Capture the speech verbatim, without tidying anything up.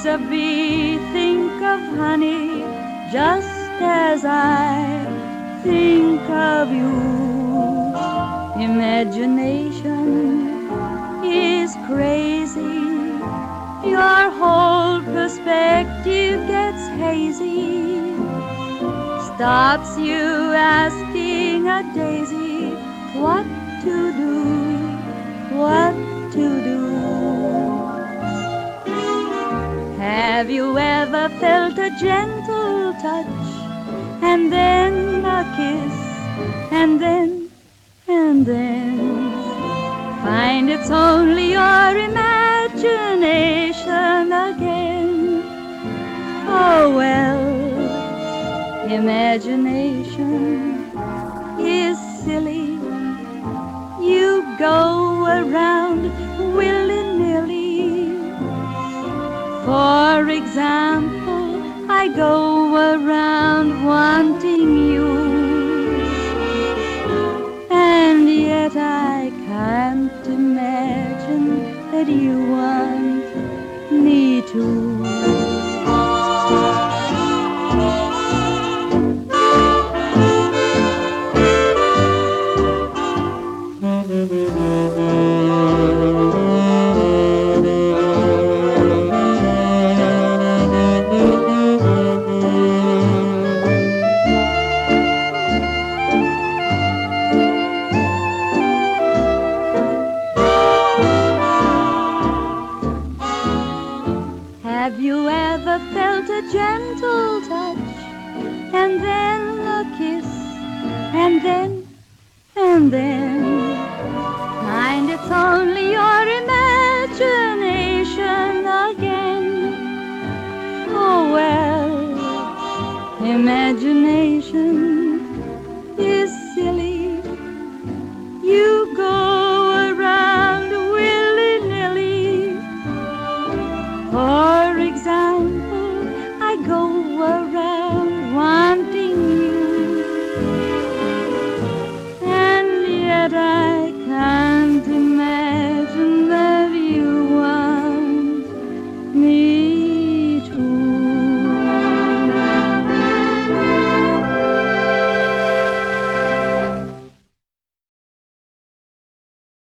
a bee think of honey just as I think of you. Imagination is crazy. Your whole perspective gets hazy. Stops you asking a daisy what to do, what to do. Have you ever felt a gentle touch, and then a kiss, and then, and then find it's only your imagination again? Oh well, imagination is silly. You go around willy-nilly. For example, I go around wanting you, and yet I can't imagine that you want me to. Have you ever felt a gentle touch, and then a kiss, and then, and then find it's only your imagination again? Oh well, imagination is silly. You go around willy-nilly. For